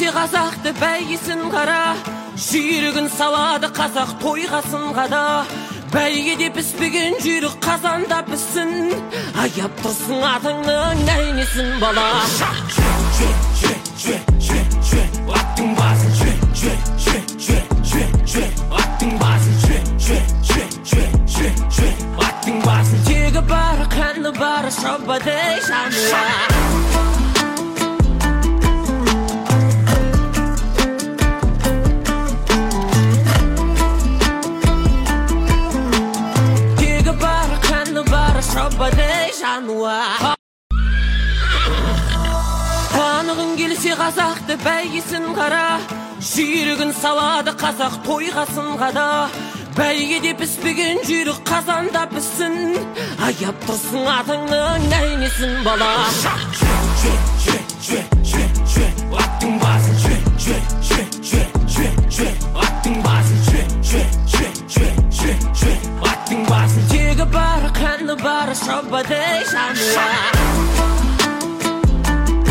келсе қазақты бәйгесін қара, жүйрігін салады қазақ тойғасын қада. Бәйгеде піспеген жүйрік қазанда піссін, аяп тұрсын атыңның нәйнесін бала. Аттың басын аттың басын аттың басын тегі бары қаны бары шабадай жануа. Шабадай жануа. Танығын келсе қазақты бәйгесін қара, жүйрігін салады қазақ тойғасын қада. Бәйгеде піспеген жүйрік қазанда піссін, аяп тұрсын атыңның нәйнесін бала. Аттың басын аттың басын аттың басын тегі бары қаны бары шабадай жануа.